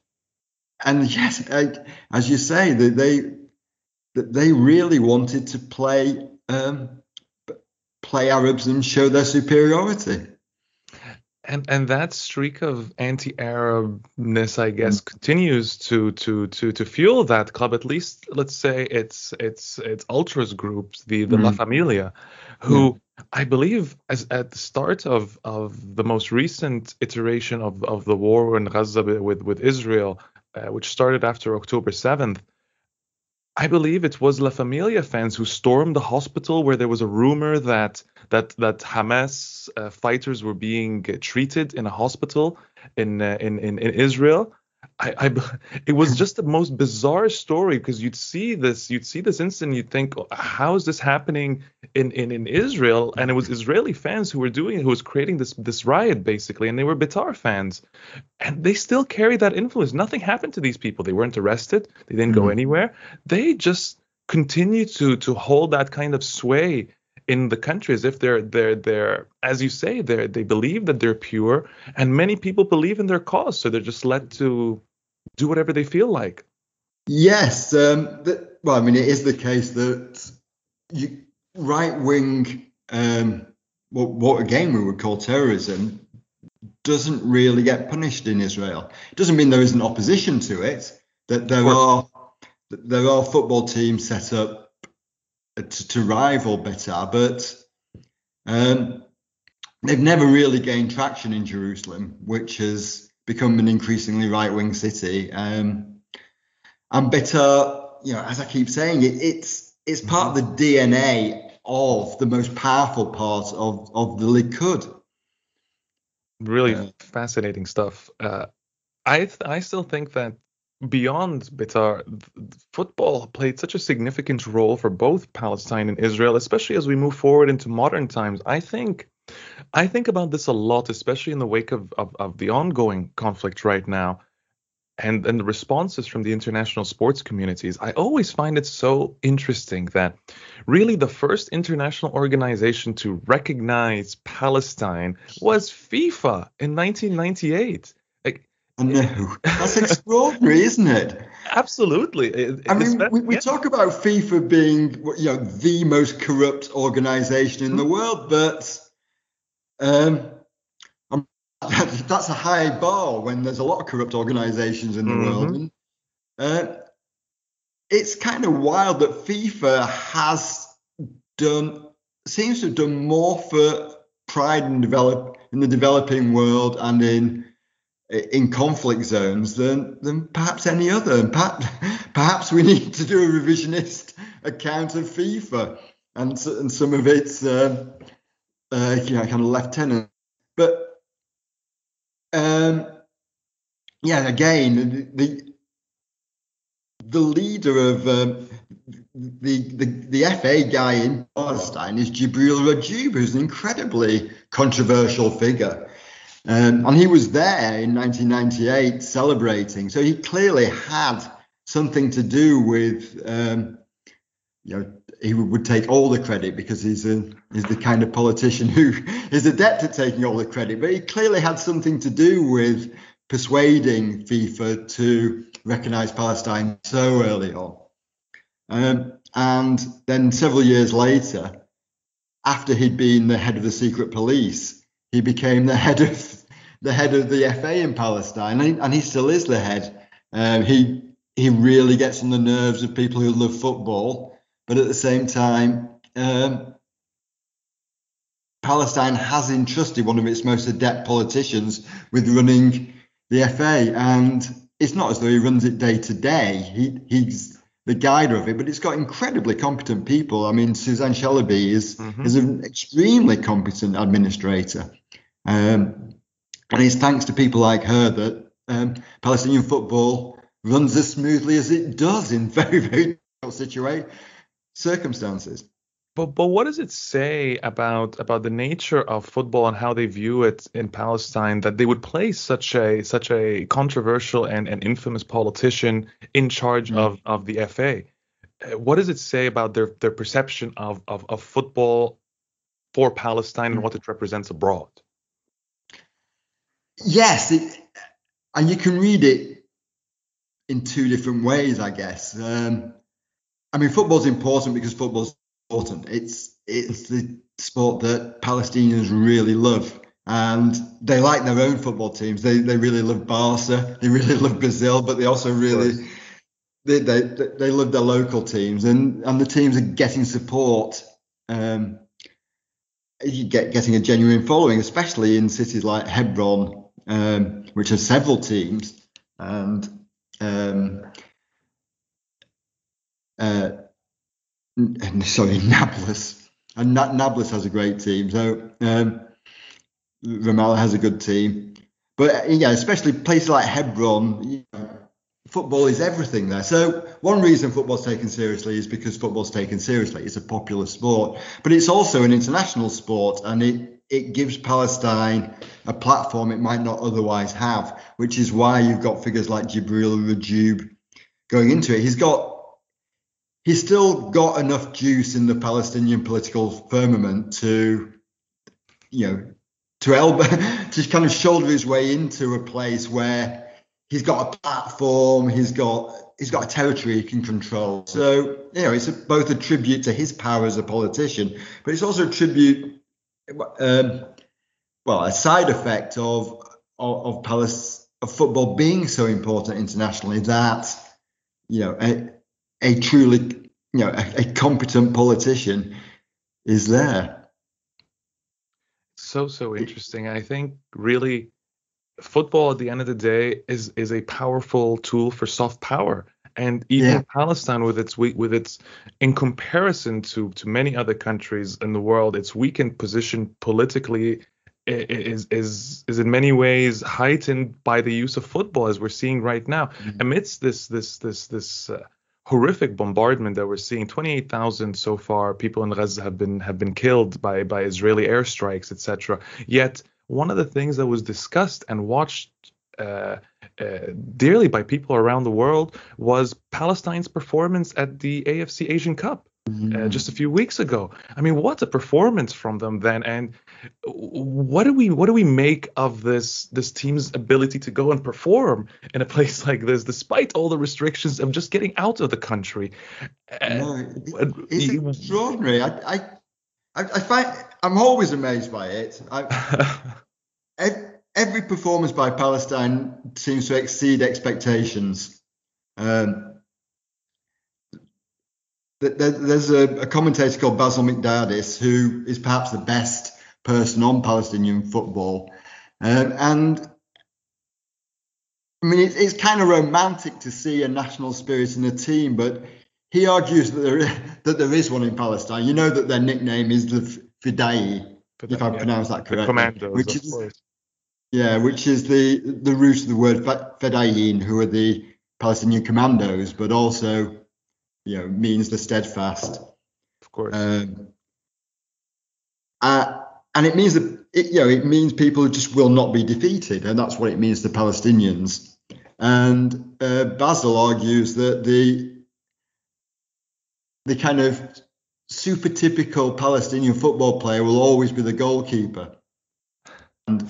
and yes, I, as you say, that they that they really wanted to play um, play Arabs and show their superiority. And and that streak of anti-Arabness, I guess, Mm. continues to to to to fuel that club. At least, let's say it's it's it's ultras groups, the the La Mm. Familia, Yeah. who I believe as at the start of of the most recent iteration of of the war in Gaza with with Israel, uh, which started after October seventh. I believe it was La Familia fans who stormed the hospital where there was a rumor that that that Hamas uh, fighters were being uh, treated in a hospital in uh, in, in in Israel. I, I b- it was just the most bizarre story because you'd see this you'd see this incident, you'd think, "Oh, how is this happening in, in in Israel?" And it was Israeli fans who were doing it, who was creating this this riot basically, and they were Betar fans. And they still carry that influence. Nothing happened to these people. They weren't arrested. They didn't go Mm. anywhere. They just continue to to hold that kind of sway in the country as if they're they're they're as you say they they believe that they're pure, and many people believe in their cause, so they're just led to do whatever they feel like. Yes. Um, the, well, I mean, it is the case that you, right wing, um, what, what again we would call terrorism, doesn't really get punished in Israel. It doesn't mean there isn't opposition to it. That Of there course. are that there are football teams set up to, to rival Betar, but um, they've never really gained traction in Jerusalem, which has become an increasingly right-wing city. Um, and Betar, you know, as I keep saying, it, it's it's part Mhm. of the D N A of the most powerful part of of the Likud. Really Uh, fascinating stuff. Uh, I th- I still think that beyond Bitar, th- football played such a significant role for both Palestine and Israel, especially as we move forward into modern times. I think I think about this a lot, especially in the wake of, of, of the ongoing conflict right now and, and the responses from the international sports communities. I always find it so interesting that really the first international organization to recognize Palestine was FIFA in nineteen ninety-eight. Like, I know. That's extraordinary, isn't it? absolutely. It- I it- mean, espe- we, we yeah. talk about FIFA being, you know, the most corrupt organization in Mhm. the world, but um, I'm- that's a high bar when there's a lot of corrupt organizations in the world. Mhm. And uh, it's kind of wild that FIFA has done, seems to have done more for pride in develop in the developing world and in in conflict zones than than perhaps any other. And perhaps, perhaps we need to do a revisionist account of FIFA and s- and some of its um, uh, you know, kind of lieutenants. But um, yeah, again, the the leader of um, the, the the F A guy in Palestine is Jibril Rajoub, who's an incredibly controversial figure. Um, and he was there in nineteen ninety-eight celebrating. So he clearly had something to do with, um, you know, he would take all the credit because he's a he's the kind of politician who is adept at taking all the credit. But he clearly had something to do with persuading FIFA to recognise Palestine so early on. Um, and then several years later, after he'd been the head of the secret police, he became the head of the head of the F A in Palestine, and he, and he still is the head. Um, he he really gets on the nerves of people who love football, but at the same time, um, Palestine has entrusted one of its most adept politicians with running the F A, and it's not as though he runs it day to day. He he's the guide of it, but it's got incredibly competent people. I mean, Suzanne Shalaby is Mhm. is an extremely competent administrator, um, and it's thanks to people like her that um, Palestinian football runs as smoothly as it does in very very difficult situation circumstances. But but what does it say about about the nature of football and how they view it in Palestine that they would place such a such a controversial and, and infamous politician in charge Mm. of, of the F A? Uh, What does it say about their, their perception of, of, of football for Palestine and what it represents abroad? Yes, it, and you can read it in two different ways, I guess. Um, I mean, football's important because football's important. It's it's the sport that Palestinians really love, and they like their own football teams. They they really love Barca, they really love Brazil, but they also really they they, they love their local teams, and and the teams are getting support. Um, you get getting a genuine following, especially in cities like Hebron, um, which has several teams, and um, uh, n- sorry, Nablus, and Na- Nablus has a great team. So um, Ramallah has a good team, but uh, yeah, especially places like Hebron, you know, football is everything there. So one reason football's taken seriously is because football's taken seriously. It's a popular sport, but it's also an international sport, and it it gives Palestine a platform it might not otherwise have, which is why you've got figures like Jibril Rajoub going into it. He's got he's still got enough juice in the Palestinian political firmament to, you know, to elbow to kind of shoulder his way into a place where he's got a platform, he's got he's got a territory he can control. So, you know, it's a, both a tribute to his power as a politician, but it's also a tribute, um, well, a side effect of of, of Palace of football being so important internationally that, you know, a, a truly, you know, a, a competent politician is there. So, so interesting. I think really football at the end of the day is is a powerful tool for soft power. And Yeah. even Palestine with its weak with its in comparison to to many other countries in the world, its weakened position politically is is is in many ways heightened by the use of football, as we're seeing right now. Mm-hmm. Amidst this this this this uh, horrific bombardment that we're seeing, twenty-eight thousand so far people in Gaza have been have been killed by by Israeli airstrikes, et cetera. Yet one of the things that was discussed and watched uh, uh, dearly by people around the world was Palestine's performance at the A F C Asian Cup. Uh, just a few weeks ago. I mean, what a performance from them then! And what do we what do we make of this this team's ability to go and perform in a place like this, despite all the restrictions of just getting out of the country? No, it, it's you, extraordinary. I, I I find I'm always amazed by it. I, every performance by Palestine seems to exceed expectations. Um, There's a, a commentator called Basil McDadis who is perhaps the best person on Palestinian football. Um, and I mean, it, it's kind of romantic to see a national spirit in a team, but he argues that there, that there is one in Palestine. You know that their nickname is the Fidai, if I yeah, pronounce that correctly. The Commandos, which of is, course. Yeah, which is the, the root of the word Fedayeen, who are the Palestinian commandos, but also, you know, means the steadfast. Of course. Um, uh, and it means that, it, you know, it means people just will not be defeated. And that's what it means to Palestinians. And uh, Basil argues that the, the kind of super typical Palestinian football player will always be the goalkeeper. And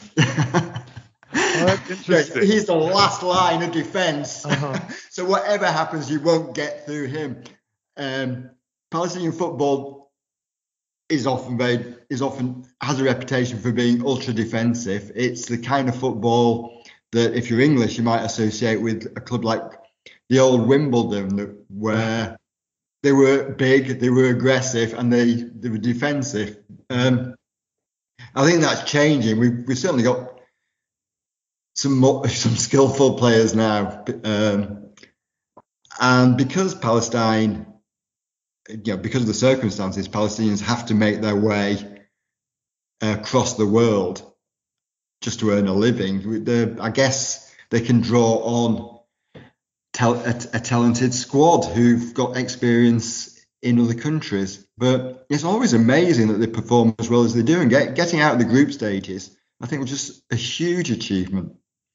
Oh, that's interesting. He's the last line of defense. Uh-huh. So whatever happens, you won't get through him. Um, Palestinian football is often very, is often has a reputation for being ultra defensive. It's the kind of football that, if you're English, you might associate with a club like the old Wimbledon, where they were big, they were aggressive, and they, they were defensive. Um, I think that's changing. We've, we've certainly got some more, some skillful players now, um, and because Palestine, you know, because of the circumstances, Palestinians have to make their way uh, across the world just to earn a living. The, I guess they can draw on tel- a, a talented squad who've got experience in other countries, but it's always amazing that they perform as well as they do, and get, getting out of the group stages, I think, was just a huge achievement.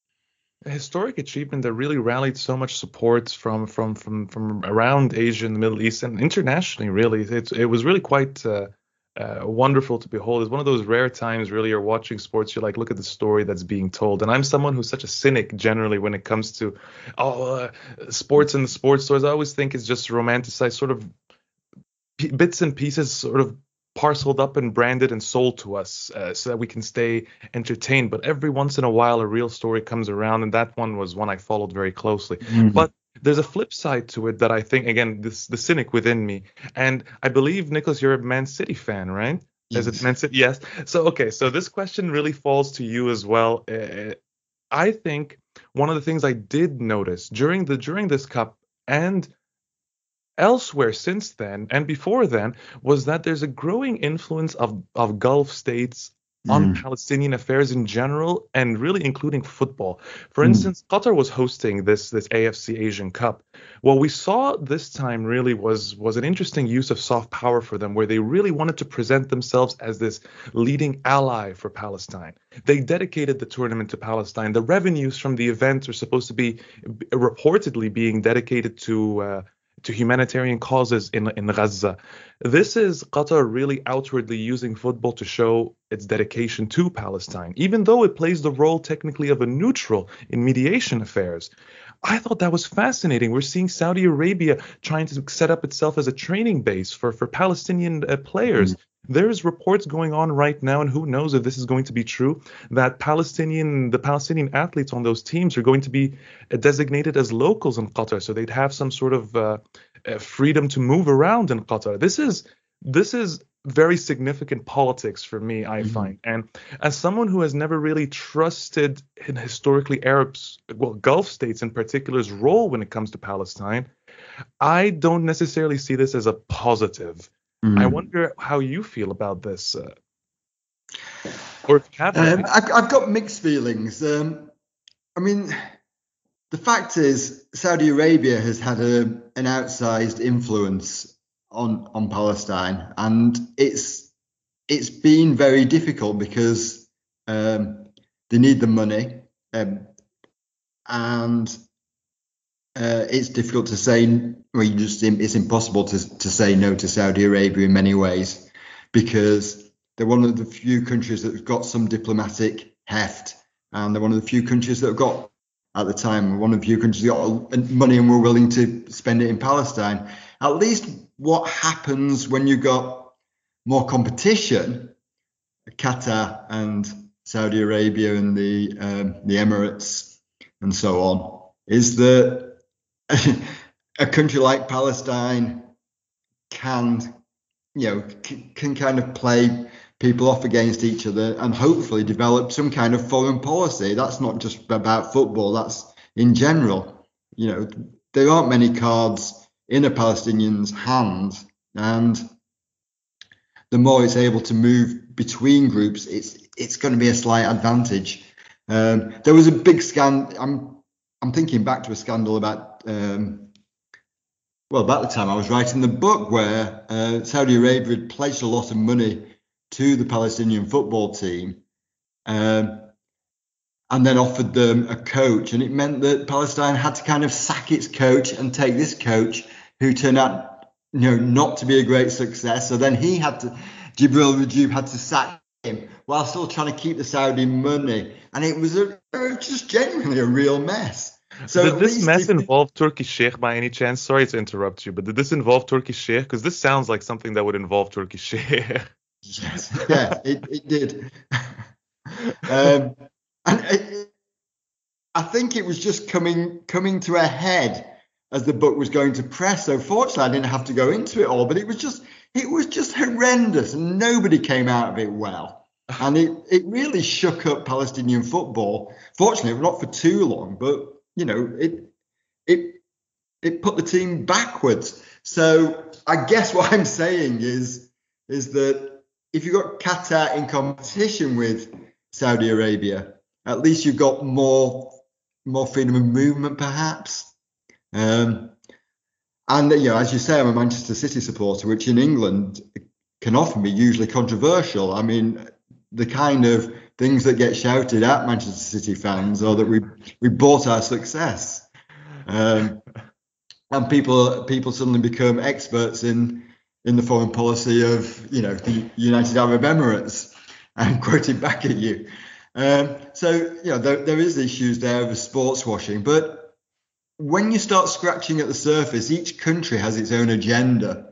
A historic achievement that really rallied so much support from from from from around Asia and the Middle East and internationally. Really, it it was really quite uh, uh, wonderful to behold. It's one of those rare times, really, you're watching sports, you're like, look at the story that's being told. And I'm someone who's such a cynic generally when it comes to oh uh, sports and the sports stores. I always think it's just romanticized, sort of p- bits and pieces, sort of parceled up and branded and sold to us uh, so that we can stay entertained. But every once in a while, a real story comes around, and that one was one I followed very closely. Mm-hmm. But there's a flip side to it that I think, again, this the cynic within me. And I believe, Nicholas, you're a Man City fan, right? Yes. Is it Man City? Yes. So, okay, so this question really falls to you as well. Uh, I think one of the things I did notice during the during this cup and elsewhere since then and before then was that there's a growing influence of, of Gulf states on mm. Palestinian affairs in general, and really including football. For mm. instance, Qatar was hosting this this A F C Asian Cup. What we saw this time really was was an interesting use of soft power for them, where they really wanted to present themselves as this leading ally for Palestine. They dedicated the tournament to Palestine. The revenues from the event are supposed to be reportedly being dedicated to uh, to humanitarian causes in in Gaza. This is Qatar really outwardly using football to show its dedication to Palestine, even though it plays the role technically of a neutral in mediation affairs. I thought that was fascinating. We're seeing Saudi Arabia trying to set up itself as a training base for, for Palestinian uh, players. Mm-hmm. There's reports going on right now, and who knows if this is going to be true, that Palestinian, the Palestinian athletes on those teams are going to be designated as locals in Qatar, so they'd have some sort of uh, uh, freedom to move around in Qatar. This is this is very significant politics for me, I mm-hmm. find. And as someone who has never really trusted in historically Arabs, well, Gulf states in particular's role when it comes to Palestine, I don't necessarily see this as a positive. Mm. I wonder how you feel about this. Uh... Or if you have Um, any. I've, I've got mixed feelings. Um, I mean, the fact is, Saudi Arabia has had a, an outsized influence on on Palestine, and it's it's been very difficult because um, they need the money, um, and uh, it's difficult to say. Well, you just it's impossible to to say no to Saudi Arabia in many ways because they're one of the few countries that have got some diplomatic heft, and they're one of the few countries that have got, at the time, one of the few countries that got money and were willing to spend it in Palestine. At least what happens when you got more competition, Qatar and Saudi Arabia and the um, the Emirates and so on, is that a country like Palestine can, you know, c- can kind of play people off against each other and hopefully develop some kind of foreign policy. That's not just about football, that's in general. You know, there aren't many cards in a Palestinian's hand, and the more it's able to move between groups, it's it's going to be a slight advantage. Um, there was a big scandal. I'm I'm thinking back to a scandal about um, well, about the time I was writing the book, where uh, Saudi Arabia had pledged a lot of money to the Palestinian football team, um, and then offered them a coach, and it meant that Palestine had to kind of sack its coach and take this coach who turned out, you know, not to be a great success. So then he had to, Jibril Rajoub had to sack him while still trying to keep the Saudi money, and it was a, it was just genuinely a real mess. So Did at this least mess if, involve Turkish Sheikh by any chance? Sorry to interrupt you, but did this involve Turkish Sheikh? Because this sounds like something that would involve Turkish Sheikh. yes, yeah, it, it did. um, and it, I think it was just coming coming to a head as the book was going to press. So fortunately, I didn't have to go into it all. But it was just it was just horrendous, and nobody came out of it well. And it it really shook up Palestinian football. Fortunately, not for too long, but you know it it it put the team backwards. So I guess what I'm saying is is that if you've got Qatar in competition with Saudi Arabia, at least you've got more more freedom of movement, perhaps. Um, and you know, as you say, I'm a Manchester City supporter, which in England can often be usually controversial. I mean, the kind of things that get shouted at Manchester City fans are that we we bought our success, um, and people people suddenly become experts in in the foreign policy of, you know, the United Arab Emirates and quoting back at you. Um, so, you know, there, there is issues there of sports washing, but when you start scratching at the surface, each country has its own agenda,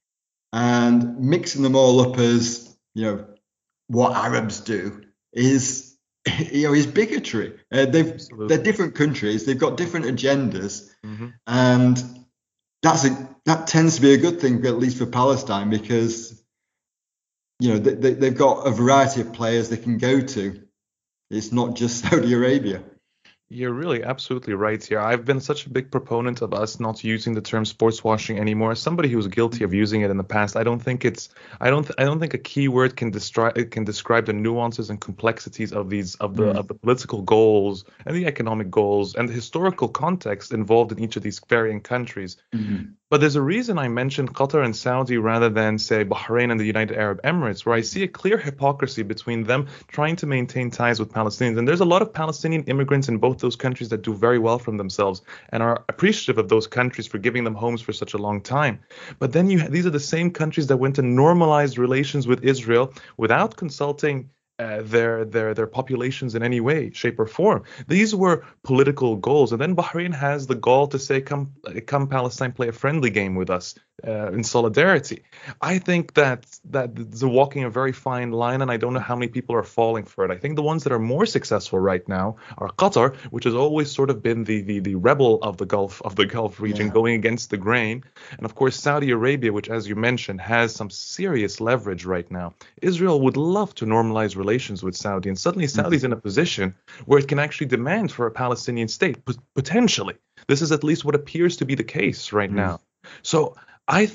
and mixing them all up as, you know, what Arabs do is, you know, is bigotry. Uh, they've Absolutely. they're different countries, they've got different agendas, hmm and that's a that tends to be a good thing, at least for Palestine, because you know they, they, they've got a variety of players they can go to. It's not just Saudi Arabia. You're really absolutely right here. I've been such a big proponent of us not using the term sports washing anymore. As somebody who was guilty of using it in the past, I don't think it's I don't I don't think a key word can describe can describe the nuances and complexities of these of the Mm. of the political goals and the economic goals and the historical context involved in each of these varying countries. Mm. But there's a reason I mentioned Qatar and Saudi rather than, say, Bahrain and the United Arab Emirates, where I see a clear hypocrisy between them trying to maintain ties with Palestinians. And there's a lot of Palestinian immigrants in both those countries that do very well for themselves and are appreciative of those countries for giving them homes for such a long time. But then you these are the same countries that went to normalize relations with Israel without consulting uh, their their their populations in any way, shape, or form. These were political goals, and then Bahrain has the gall to say, "Come, come, Palestine, play a friendly game with us uh, in solidarity." I think that that they're walking a very fine line, and I don't know how many people are falling for it. I think the ones that are more successful right now are Qatar, which has always sort of been the the, the rebel of the Gulf of the Gulf region, Yeah. going against the grain, and of course Saudi Arabia, which, as you mentioned, has some serious leverage right now. Israel would love to normalize relations with Saudi, and suddenly Saudi's Mm. in a position where it can actually demand for a Palestinian state, pot- potentially. This is at least what appears to be the case right Mm. now. So I think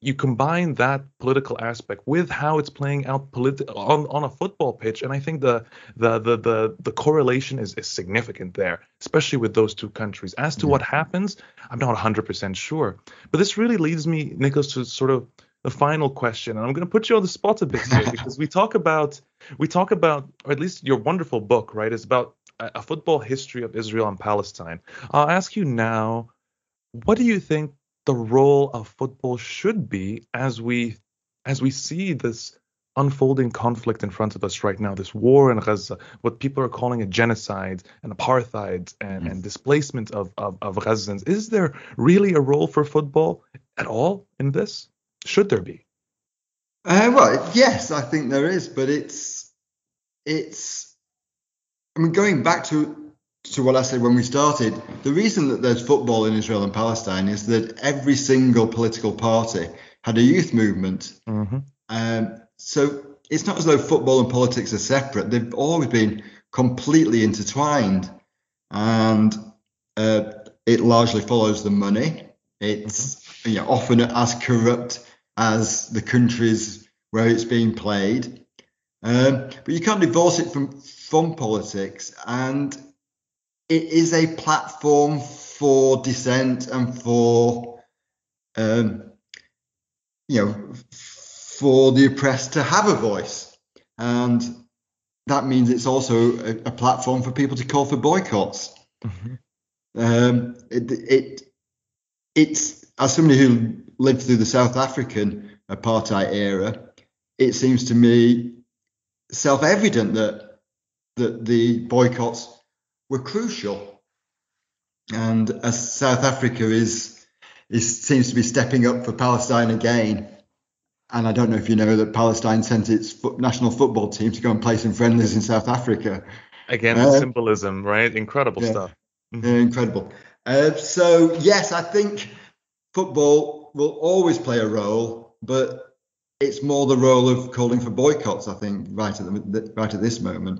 you combine that political aspect with how it's playing out politi- on, on a football pitch, and I think the the the the, the correlation is, is significant there, especially with those two countries. As to Yeah. what happens, I'm not one hundred percent sure. But this really leads me, Nicholas, to sort of the final question, and I'm going to put you on the spot a bit here because we talk about we talk about, or at least your wonderful book, right, is about a, a football history of Israel and Palestine. I'll ask you now, what do you think the role of football should be as we as we see this unfolding conflict in front of us right now, this war in Gaza, what people are calling a genocide and apartheid and, and displacement of, of, of Gazans? Is there really a role for football at all in this? Should there be? Uh, well, yes, I think there is, but it's it's. I mean, going back to to what I said when we started, the reason that there's football in Israel and Palestine is that every single political party had a youth movement. Mm-hmm. Um, so it's not as though football and politics are separate. They've always been completely intertwined, and uh, it largely follows the money. It's mm-hmm. you know, often as corrupt as the countries where it's being played. Um, but you can't divorce it from, from politics, and it is a platform for dissent and for, um, you know, for the oppressed to have a voice. And that means it's also a, a platform for people to call for boycotts. Mm-hmm. Um, it, it, it's, as somebody who lived through the South African apartheid era, it seems to me self-evident that that the boycotts were crucial. And as South Africa is is seems to be stepping up for Palestine again, and I don't know if you know that Palestine sent its fo- national football team to go and play some friendlies in South Africa. Again, uh, symbolism, right? Incredible yeah, stuff. Mm-hmm. Yeah, incredible. Uh, so yes, I think football will always play a role, but it's more the role of calling for boycotts, I think, right at the, right at this moment.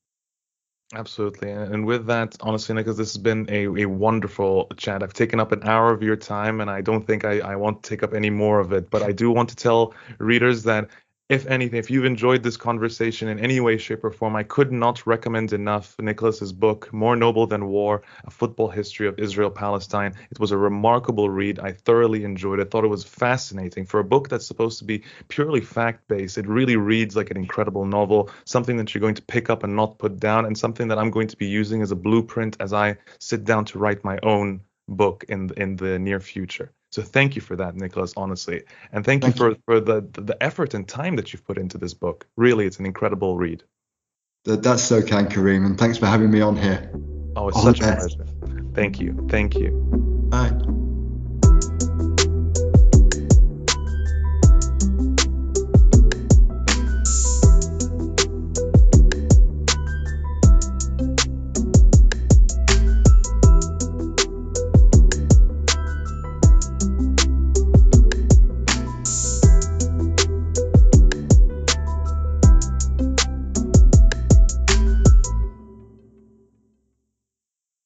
Absolutely. And with that, honestly, Nicholas, this has been a, a wonderful chat. I've taken up an hour of your time, and I don't think I, I want to take up any more of it. But I do want to tell readers that, if anything, if you've enjoyed this conversation in any way, shape, or form, I could not recommend enough Nicholas's book, More Noble Than War, A Football History of Israel-Palestine. It was a remarkable read. I thoroughly enjoyed it. I thought it was fascinating. For a book that's supposed to be purely fact-based, it really reads like an incredible novel, something that you're going to pick up and not put down, and something that I'm going to be using as a blueprint as I sit down to write my own book in in the near future. So thank you for that, Nicholas, honestly. And thank, thank you for, you. for the, the effort and time that you've put into this book. Really, it's an incredible read. That, that's so kind, Kareem. And thanks for having me on here. Oh, it's All such a pleasure. Thank you. Thank you.